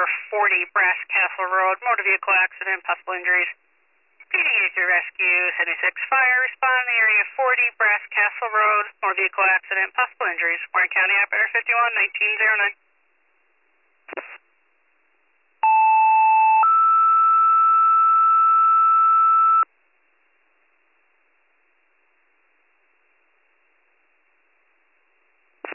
40 Brass Castle Road, motor vehicle accident, possible injuries. PD Rescue 76 Fire, respond in the area 40 Brass Castle Road, motor vehicle accident, possible injuries. Warren County Operator 51, 1909.